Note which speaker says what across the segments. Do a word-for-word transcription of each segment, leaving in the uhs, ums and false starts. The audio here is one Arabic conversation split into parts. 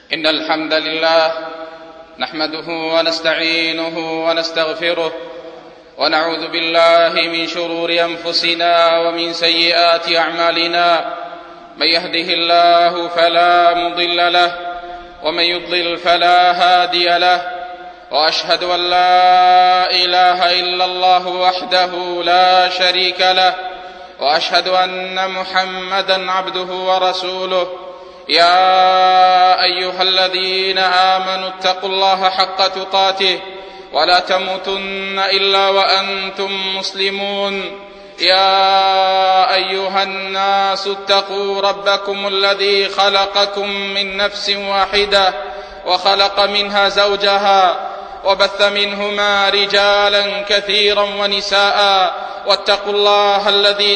Speaker 1: إن الحمد لله نحمده ونستعينه ونستغفره ونعوذ بالله من شرور أنفسنا ومن سيئات أعمالنا. من يهده الله فلا مضل له ومن يضلل فلا هادي له، وأشهد أن لا إله إلا الله وحده لا شريك له، وأشهد أن محمدا عبده ورسوله. يا أيها الذين آمنوا اتقوا الله حق تقاته ولا تموتن إلا وأنتم مسلمون. يا أيها الناس اتقوا ربكم الذي خلقكم من نفس واحدة وخلق منها زوجها وبث منهما رجالا كثيرا ونساء، واتقوا الله الذي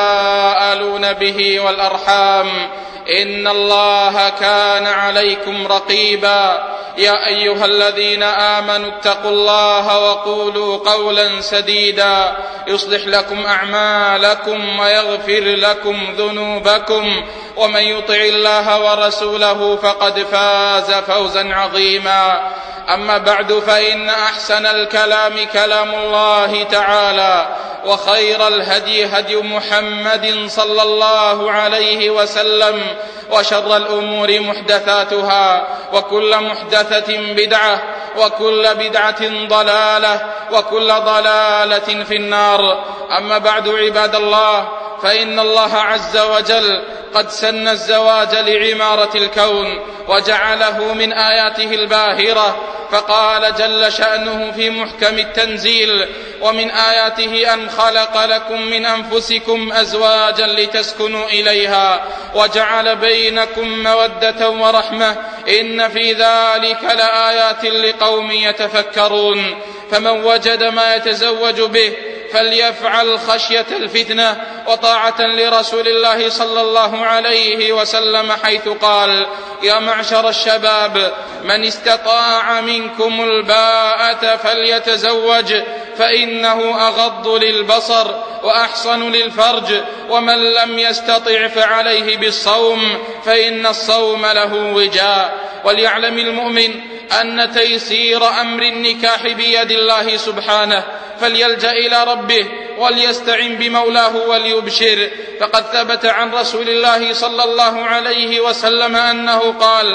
Speaker 1: تساءلون به والأرحام إن الله كان عليكم رقيبا. يا أيها الذين آمنوا اتقوا الله وقولوا قولا سديدا يصلح لكم أعمالكم ويغفر لكم ذنوبكم، ومن يطع الله ورسوله فقد فاز فوزا عظيما. أما بعد، فإن أحسن الكلام كلام الله تعالى، وخير الهدي هدي محمد صلى الله عليه وسلم، وشر الأمور محدثاتها، وكل محدثة بدعة، وكل بدعة ضلالة، وكل ضلالة في النار. أما بعد، عباد الله، فإن الله عز وجل قد سن الزواج لعمارة الكون وجعله من آياته الباهرة، فقال جل شأنه في محكم التنزيل: ومن آياته أن خلق لكم من أنفسكم أزواجا لتسكنوا إليها وجعل بينكم مودة ورحمة إن في ذلك لآيات لقوم يتفكرون. فمن وجد ما يتزوج به فليفعل خشية الفتنة وطاعة لرسول الله صلى الله عليه وسلم، حيث قال: يا معشر الشباب من استطاع منكم الباءة فليتزوج فإنه أغض للبصر وأحصن للفرج، ومن لم يستطع فعليه بالصوم فإن الصوم له وجاء. وليعلم المؤمن أن تيسير أمر النكاح بيد الله سبحانه، فليلجأ إلى ربه وليستعن بمولاه وليبشر. فقد ثبت عن رسول الله صلى الله عليه وسلم أنه قال: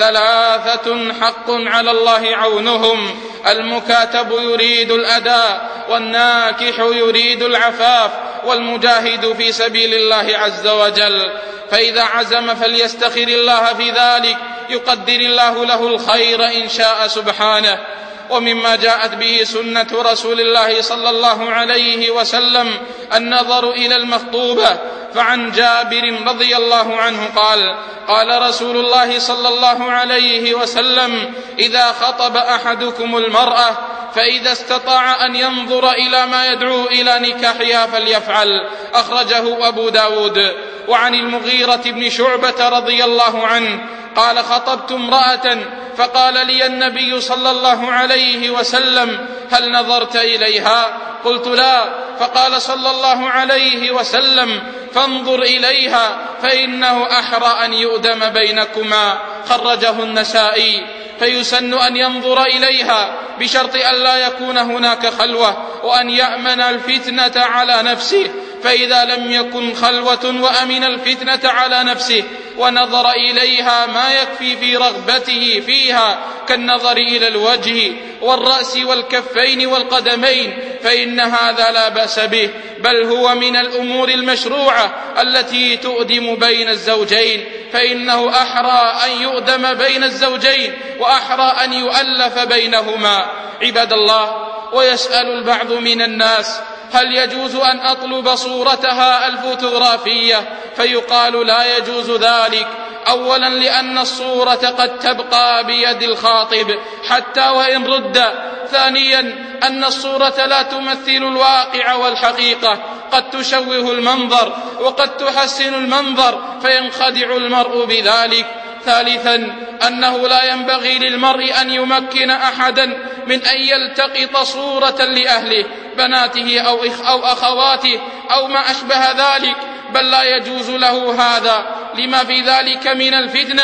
Speaker 1: ثلاثة حق على الله عونهم: المكاتب يريد الأداء، والناكح يريد العفاف، والمجاهد في سبيل الله عز وجل. فإذا عزم فليستخر الله في ذلك، يقدر الله له الخير إن شاء سبحانه. ومما جاءت به سنة رسول الله صلى الله عليه وسلم النظر إلى المخطوبة. فعن جابر رضي الله عنه قال: قال رسول الله صلى الله عليه وسلم: إذا خطب أحدكم المرأة فإذا استطاع أن ينظر إلى ما يدعو إلى نكاحها فليفعل. أخرجه أبو داود. وعن المغيرة بن شعبة رضي الله عنه قال: خطبت امرأة فقال لي النبي صلى الله عليه وسلم: هل نظرت إليها؟ قلت: لا. فقال صلى الله عليه وسلم: فانظر إليها فإنه أحرى أن يؤدم بينكما. خرجه النسائي. فيسن أن ينظر إليها بشرط أن لا يكون هناك خلوة، وأن يأمن الفتنة على نفسه. فإذا لم يكن خلوة وأمن الفتنة على نفسه ونظر إليها ما يكفي في رغبته فيها كالنظر إلى الوجه والرأس والكفين والقدمين، فإن هذا لا بأس به، بل هو من الأمور المشروعة التي تؤدم بين الزوجين، فإنه أحرى أن يؤدم بين الزوجين وأحرى أن يؤلف بينهما. عباد الله، ويسأل البعض من الناس: هل يجوز أن أطلب صورتها الفوتوغرافية؟ فيقال: لا يجوز ذلك. أولا لأن الصورة قد تبقى بيد الخاطب حتى وإن رد. ثانيا أن الصورة لا تمثل الواقع والحقيقة، قد تشوه المنظر وقد تحسن المنظر فينخدع المرء بذلك. ثالثا أنه لا ينبغي للمرء أن يمكن أحدا من أن يلتقط صورة لأهله بناته أو, أو أخواته أو ما أشبه ذلك، بل لا يجوز له هذا لما في ذلك من الفتنة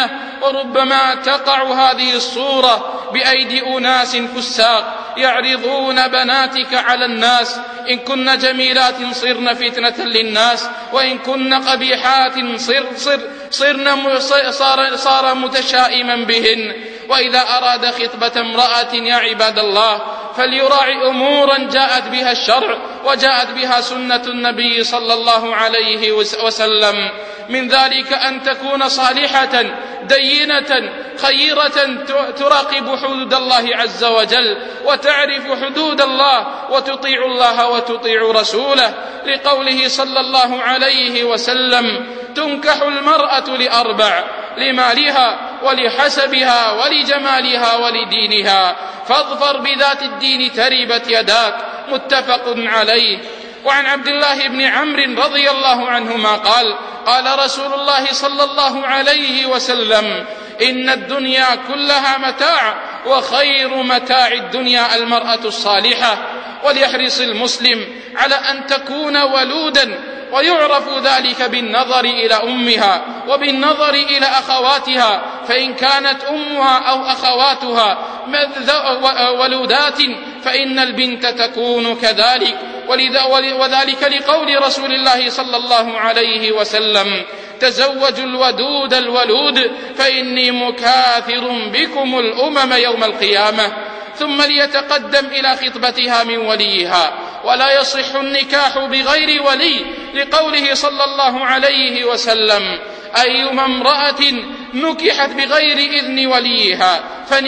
Speaker 1: وربما تقع هذه الصورة بأيدي أناس فساق يعرضون بناتك على الناس، إن كن جميلات صرن فتنة للناس، وإن كن قبيحات صر صر صرن صار, صار متشائما بهن. وإذا أراد خطبة امرأة يا عباد الله فليراعي أمورا جاءت بها الشرع وجاءت بها سنة النبي صلى الله عليه وسلم، من ذلك أن تكون صالحة دينة خيرة تراقب حدود الله عز وجل وتعرف حدود الله وتطيع الله وتطيع رسوله، لقوله صلى الله عليه وسلم: تنكح المرأة لأربع: لمالها ولحسبها ولجمالها ولدينها، فاظفر بذات الدين تربت يداك. متفق عليه. وعن عبد الله بن عمرو رضي الله عنهما قال: قال رسول الله صلى الله عليه وسلم: إن الدنيا كلها متاع، وخير متاع الدنيا المرأة الصالحة. وليحرص المسلم على أن تكون ولودا، ويعرف ذلك بالنظر إلى أمها وبالنظر إلى أخواتها، فإن كانت أمها أو أخواتها ولودات فإن البنت تكون كذلك. وذلك لقول رسول الله صلى الله عليه وسلم: تزوجوا الودود الولود فإني مكاثر بكم الأمم يوم القيامة. ثم ليتقدم إلى خطبتها من وليها، ولا يصح النكاح بغير ولي، لقوله صلى الله عليه وسلم: أيما امرأة نكحت بغير إذن وليها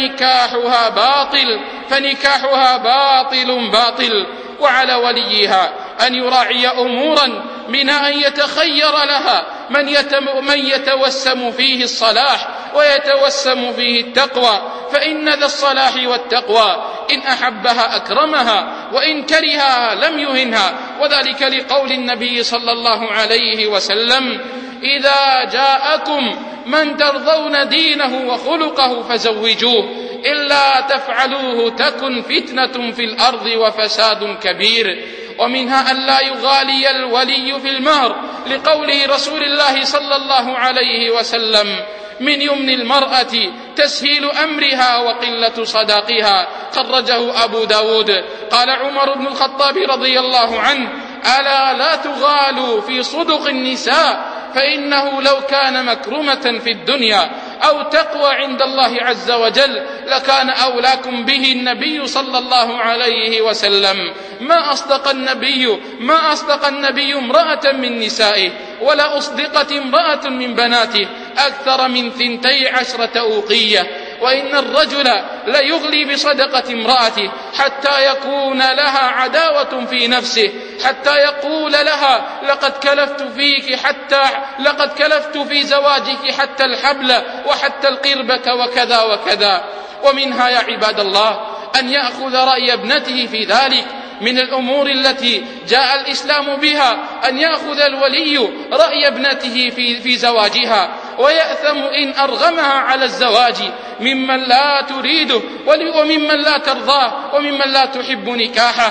Speaker 1: فنكاحها باطل فنكاحها باطل باطل. وعلى وليها أن يراعي أمورا من أن يتخير لها من, من يتوسم فيه الصلاح ويتوسم فيه التقوى، فإن ذا الصلاح والتقوى إن أحبها أكرمها وإن كرهها لم يهنها. وذلك لقول النبي صلى الله عليه وسلم: إذا جاءكم من ترضون دينه وخلقه فزوجوه، إلا تفعلوه تكن فتنة في الأرض وفساد كبير. ومنها أن لا يغالي الولي في المهر، لقوله رسول الله صلى الله عليه وسلم: من يمن المرأة تسهيل أمرها وقلة صداقها. خرجه أبو داود. قال عمر بن الخطاب رضي الله عنه: ألا لا تغالوا في صدق النساء، فإنه لو كان مكرمة في الدنيا أو تقوى عند الله عز وجل لكان أولاكم به النبي صلى الله عليه وسلم. ما أصدق النبي ما أصدق النبي امرأة من نسائه، ولا أصدقت امرأة من بناته أكثر من ثنتي عشرة أوقية. وإن الرجل ليغلي بصدقة امرأته حتى يكون لها عداوة في نفسه، حتى يقول لها: لقد كلفت فيك حتى لقد كلفت في زواجك حتى الحبل وحتى القربة وكذا وكذا. ومنها يا عباد الله أن يأخذ رأي ابنته في ذلك. من الأمور التي جاء الإسلام بها أن يأخذ الولي رأي ابنته في, في زواجها، ويأثم إن أرغمها على الزواج ممن لا تريده وممن لا ترضاه وممن لا تحب نكاحه.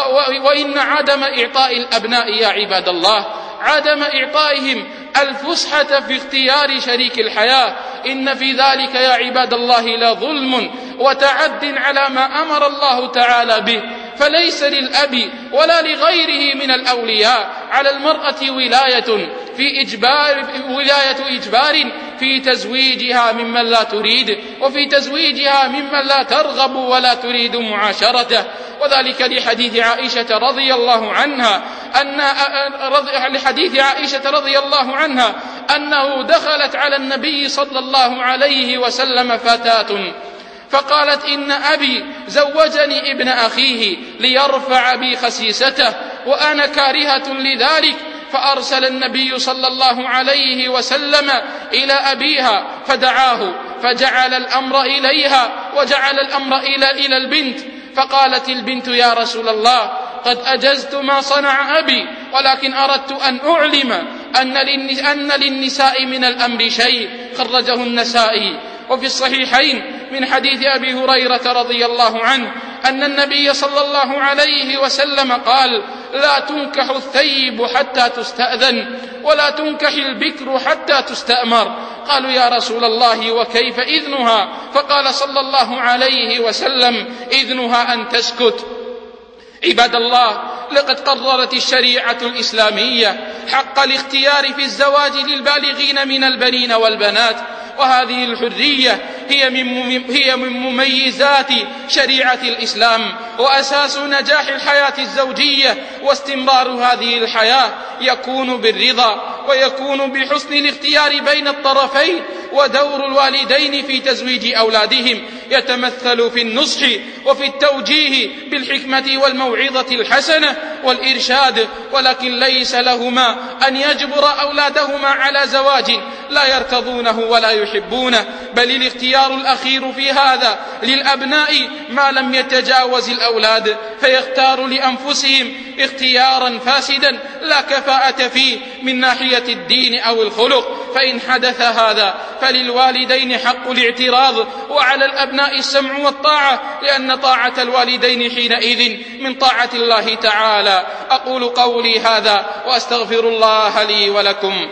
Speaker 1: وإن عدم إعطاء الأبناء يا عباد الله عدم إعطائهم الفسحة في اختيار شريك الحياة، إن في ذلك يا عباد الله لظلم وتعد على ما أمر الله تعالى به. فليس للأب ولا لغيره من الأولياء على المرأة ولاية في إجبار ولاية إجبار في تزويجها ممن لا تريد، وفي تزويجها ممن لا ترغب ولا تريد معاشرته. وذلك لحديث عائشة رضي الله عنها أن لحديث عائشة رضي الله عنها أنه دخلت على النبي صلى الله عليه وسلم فتاة فقالت: إن أبي زوجني ابن أخيه ليرفع بي خسيسته وأنا كارهة لذلك. فأرسل النبي صلى الله عليه وسلم إلى أبيها فدعاه، فجعل الأمر إليها وجعل الأمر إلى إلى البنت. فقالت البنت: يا رسول الله، قد أجزت ما صنع أبي، ولكن أردت أن أعلم أن للنساء من الأمر شيء. خرجه النسائي. وفي الصحيحين من حديث أبي هريرة رضي الله عنه أن النبي صلى الله عليه وسلم قال: لا تنكح الثيب حتى تستأذن ولا تنكح البكر حتى تستأمر. قالوا يا رسول الله وكيف إذنها؟ فقال صلى الله عليه وسلم إذنها أن تسكت. عباد الله، لقد قررت الشريعة الإسلامية حق الاختيار في الزواج للبالغين من البنين والبنات، وهذه الحرية هي من هي من مميزات شريعة الإسلام وأساس نجاح الحياة الزوجية. واستمرار هذه الحياة يكون بالرضا ويكون بحسن الاختيار بين الطرفين. ودور الوالدين في تزويج أولادهم يتمثل في النصح وفي التوجيه بالحكمة والموعظة الحسنة والإرشاد، ولكن ليس لهما أن يجبر أولادهما على زواج لا يرتضونه ولا يحبونه، بل الاختيار الأخير في هذا للأبناء ما لم يتجاوز الأولاد، فيختار لأنفسهم اختيارا فاسدا لا كفاءة فيه من ناحية الدين أو الخلق. فإن حدث هذا فللوالدين حق الاعتراض، وعلى الأبناء السمع والطاعة، لأن طاعة الوالدين حينئذ من طاعة الله تعالى. أقول قولي هذا وأستغفر الله لي ولكم.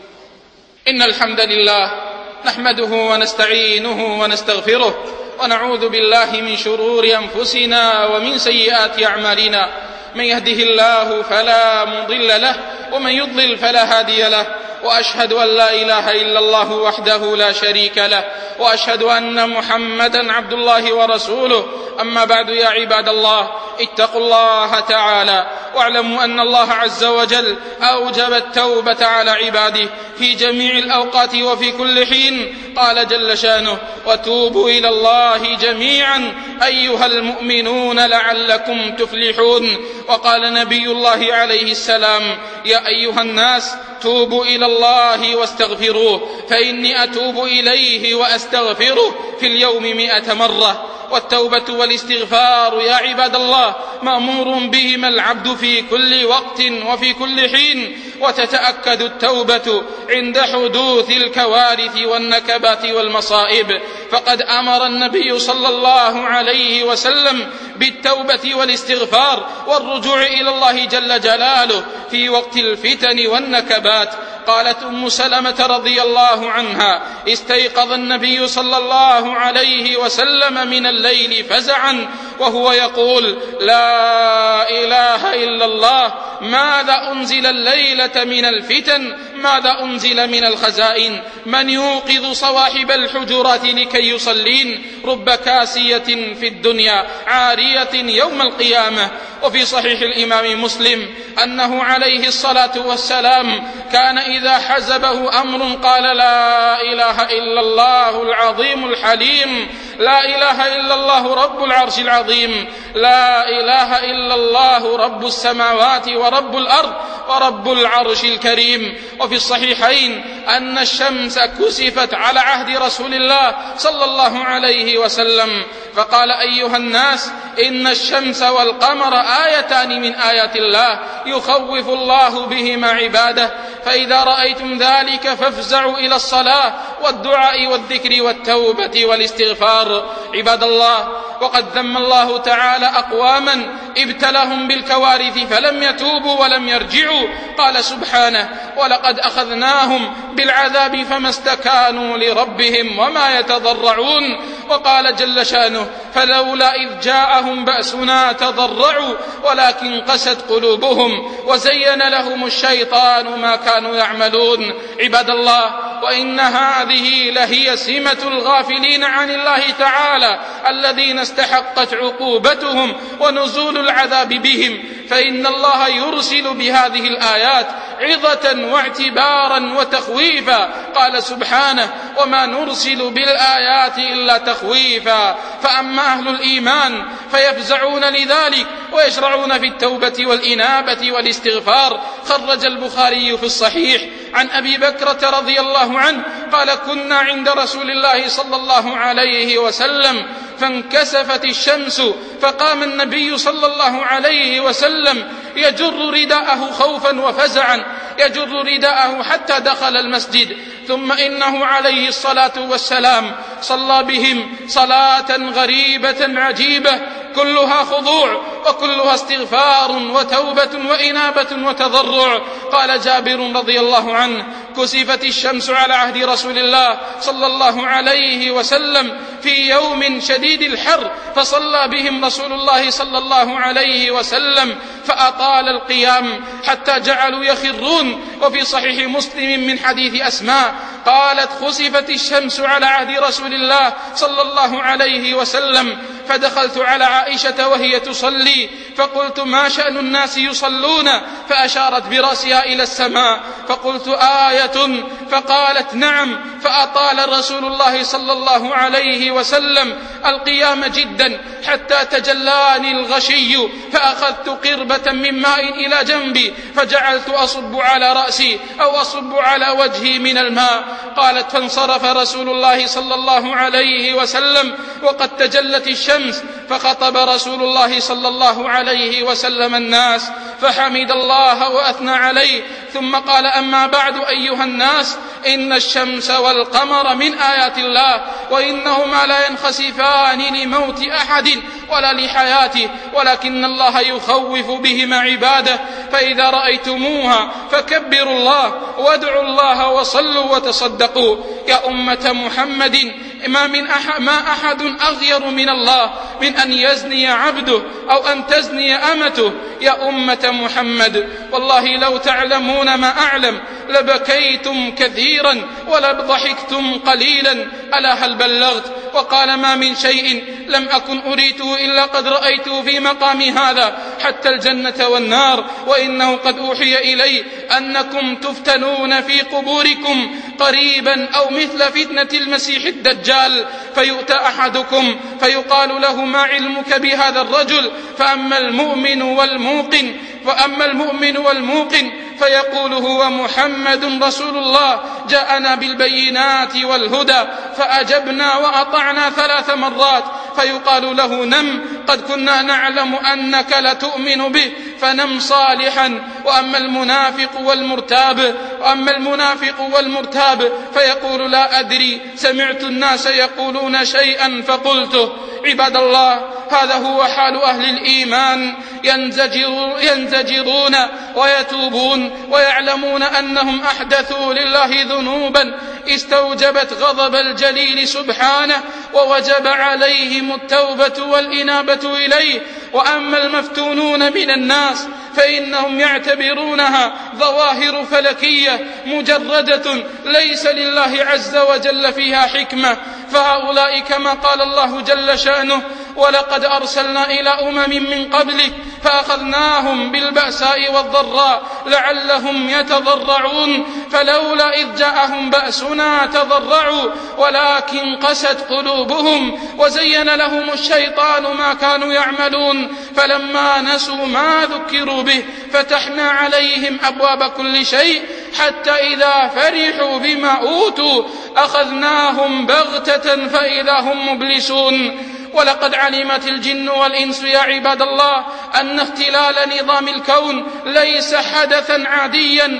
Speaker 1: إن الحمد لله نحمده ونستعينه ونستغفره، ونعوذ بالله من شرور أنفسنا ومن سيئات أعمالنا. من يهده الله فلا مضل له ومن يضلل فلا هادي له، وأشهد أن لا إله إلا الله وحده لا شريك له، وأشهد أن محمدا عبد الله ورسوله. أما بعد، يا عباد الله، اتقوا الله تعالى واعلموا أن الله عز وجل أوجب التوبة على عباده في جميع الأوقات وفي كل حين. قال جل شانه: وتوبوا إلى الله جميعا أيها المؤمنون لعلكم تفلحون. وقال نبي الله عليه السلام: يا أيها الناس توبوا إلى الله واستغفروه، فإني أتوب إليه وأستغفره في اليوم مئة مرة. والتوبة والاستغفار يا عباد الله مأمور بهما العبد في كل وقت وفي كل حين، وتتأكد التوبة عند حدوث الكوارث والنكبات والمصائب. فقد أمر النبي صلى الله عليه وسلم بالتوبة والاستغفار والرجوع إلى الله جل جلاله في وقت الفتن والنكبات. قالت أم سلمة رضي الله عنها: استيقظ النبي صلى الله عليه وسلم من الليل فزعا وهو يقول: لا إله إلا الله، ماذا أنزل الليلة من الفتن؟ ماذا أنزل من الخزائن؟ من يوقظ صواحب الحجرات لكي يصلين؟ رب كاسية في الدنيا عارية يوم القيامة. وفي صحيح الإمام مسلم أنه عليه الصلاة والسلام كان إذا حزبه أمر قال: لا إله إلا الله العظيم الحليم، لا إله إلا الله رب العرش العظيم، لا إله إلا الله رب السماوات ورب الأرض ورب العرش الكريم. وفي الصحيحين أن الشمس كسفت على عهد رسول الله صلى الله عليه وسلم فقال: أيها الناس، إن الشمس والقمر آيتان من آيات الله يخوف الله بهما عباده، فإذا رأيتم ذلك فافزعوا إلى الصلاة والدعاء والذكر والتوبة والاستغفار. عباد الله، وقد ذم الله تعالى أقواما ابتلهم بالكوارث فلم يتوبوا ولم يرجعوا. قال سبحانه: ولقد أخذناهم بالعذاب فما استكانوا لربهم وما يتضرعون. وقال جل شانه: فلولا إذ جاءهم بأسنا تضرعوا ولكن قست قلوبهم وزين لهم الشيطان ما كانوا يعملون. عباد الله، وإن هذه لهي سمة الغافلين عن الله تعالى الذين استحقت عقوبتهم ونزول العذاب بهم، فإن الله يرسل بهذه الآيات عظة واعتبارا وتخويفا. قال سبحانه: وما نرسل بالآيات إلا تخويفا. فأما أهل الإيمان فيفزعون لذلك ويشرعون في التوبة والإنابة والاستغفار. خرج البخاري في الصحيح عن أبي بكرة رضي الله عنه قال: كنا عند رسول الله صلى الله عليه وسلم فانكسفت الشمس فقام النبي صلى الله عليه وسلم يجر رداءه خوفا وفزعا، يجر رداءه حتى دخل المسجد، ثم إنه عليه الصلاة والسلام صلى بهم صلاة غريبة عجيبة كلها خضوع وكلها استغفار وتوبة وإنابة وتضرع. قال جابر رضي الله عنه: كسفت الشمس على عهد رسول الله صلى الله عليه وسلم في يوم شديد الحر، فصلى بهم رسول الله صلى الله عليه وسلم فأطال القيام حتى جعلوا يخرون. وفي صحيح مسلم من حديث أسماء قالت: خسفت الشمس على عهد رسول الله صلى الله عليه وسلم، فدخلت على عائشة وهي تصلي فقلت: ما شأن الناس يصلون؟ فأشارت برأسها إلى السماء، فقلت: آية؟ فقالت: نعم. فأطال رسول الله صلى الله عليه وسلم القيام جدا حتى تجلاني الغشي، فأخذت قربة من ماء إلى جنبي فجعلت أصب على رأسي أو أصب على وجهي من الماء. قالت: فانصرف رسول الله صلى الله عليه وسلم وقد تجلت الشمس، فخطب رسول الله صلى الله عليه وسلم الناس فحمد الله وأثنى عليه، ثم قال: أما بعد أيها الناس، إن الشمس والقمر من آيات الله، وإنهما لا ينخسفان لموت أحد ولا لحياته، ولكن الله يخوف بهما عباده، فإذا رأيتموها فكبروا الله وادعوا الله وصلوا وتصدقوا. يا أمة محمد، ما من أحد, ما أحد أغير من الله من أن يزني عبده أو أن تزني أمته. يا أمة محمد، والله لو تعلمون ما أعلم لبكيتم كثيرا ولضحكتم قليلا. ألا هل بلغت؟ وقال: ما من شيء لم أكن أريته إلا قد رأيته في مقامي هذا، حتى الجنة والنار، وإنه قد أوحي إلي أنكم تفتنون في قبوركم قريبا أو مثل فتنة المسيح الدجال، فيؤتى أحدكم فيقال له: ما علمك بهذا الرجل؟ فأما المؤمن والموقن وأما المؤمن والموقن فيقول: هو محمد رسول الله جاءنا بالبينات والهدى، فأجبنا وأطعنا ثلاث مرات. فيقال له: نم، قد كنا نعلم أنك لتؤمن به، فنم صالحا. وأما المنافق والمرتاب وأما المنافق والمرتاب فيقول: لا أدري، سمعت الناس يقولون شيئا فقلته. عباد الله، هذا هو حال أهل الإيمان، ينزجر ينزجرون ويتوبون ويعلمون أنهم أحدثوا لله ذنوبا استوجبت غضب الجليل سبحانه، ووجب عليهم التوبة والإنابة إليه. وأما المفتونون من الناس فإنهم يعتبرونها ظواهر فلكية مجردة ليس لله عز وجل فيها حكمة، فهؤلاء كما قال الله جل شأنه: ولقد أرسلنا إلى أمم من قبلك فأخذناهم بالبأساء والضراء لعلهم يتضرعون، فلولا إذ جاءهم بأسنا تضرعوا ولكن قست قلوبهم وزين لهم الشيطان ما كانوا يعملون، فلما نسوا ما ذكروا به فتحنا عليهم أبواب كل شيء حتى إذا فرحوا بما أوتوا أخذناهم بغتة فإذا هم مبلسون. ولقد علمت الجن والإنس يا عباد الله أن اختلال نظام الكون ليس حدثا عاديا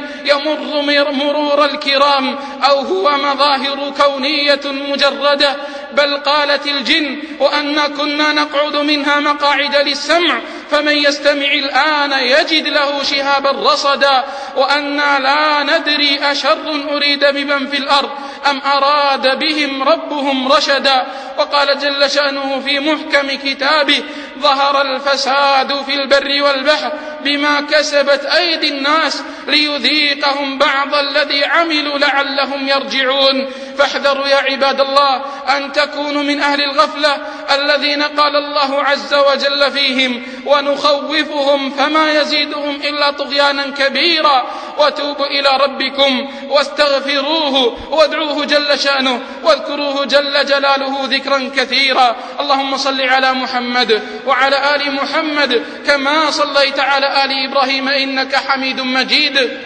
Speaker 1: يمر مرور الكرام أو هو مظاهر كونية مجردة، بل قالت الجن: وأنا كنا نقعد منها مقاعد للسمع فمن يستمع الآن يجد له شهابا رصدا، وأنا لا ندري أشر أريد بمن في الأرض أم أراد بهم ربهم رشدا. وقال جل شأنه في محكم كتابه: ظهر الفساد في البر والبحر بما كسبت أيدي الناس ليذيقهم بعض الذي عملوا لعلهم يرجعون. فاحذروا يا عباد الله أن تكونوا من أهل الغفلة الذين قال الله عز وجل فيهم: ونخوفهم فما يزيدهم إلا طغيانا كبيرا. وتوبوا إلى ربكم واستغفروه وادعوه جل شأنه واذكروه جل جلاله ذكرا كثيرا. اللهم صل على محمد وعلى آل محمد كما صليت على آل إبراهيم إنك حميد مجيد.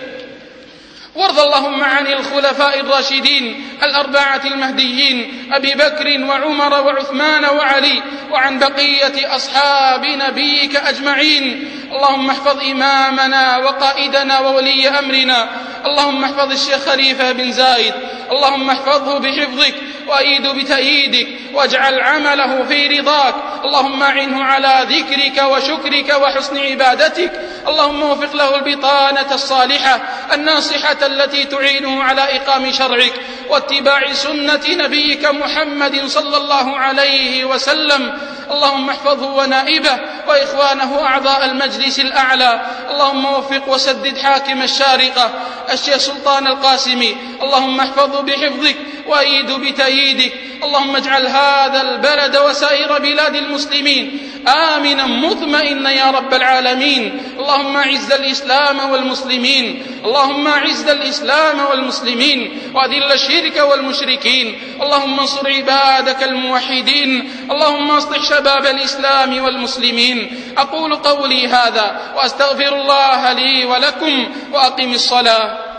Speaker 1: وارض اللهم عن الخلفاء الراشدين الأربعة المهديين أبي بكر وعمر وعثمان وعلي، وعن بقية أصحاب نبيك أجمعين. اللهم احفظ إمامنا وقائدنا وولي أمرنا، اللهم احفظ الشيخ خليفة بن زايد، اللهم احفظه بحفظك وأيد بتأييدك واجعل عمله في رضاك. اللهم أعنه على ذكرك وشكرك وحسن عبادتك. اللهم وفق له البطانة الصالحة الناصحة التي تعينه على إقام شرعك واتباع سنة نبيك محمد صلى الله عليه وسلم. اللهم احفظه ونائبه وإخوانه أعضاء المجلس الأعلى. اللهم وفق وسدد حاكم الشارقة الشيخ سلطان القاسمي. اللهم احفظه بحفظك وأيد بتأييدك. اللهم اجعل هذا البلد وسائر بلاد المسلمين آمنا مطمئنا يا رب العالمين. اللهم أعز الإسلام والمسلمين. اللهم أعز الإسلام والمسلمين وأذل الشرك والمشركين. اللهم انصر عبادك الموحدين. اللهم اصلح شباب الإسلام والمسلمين. أقول قولي هذا وأستغفر الله لي ولكم وأقم الصلاة.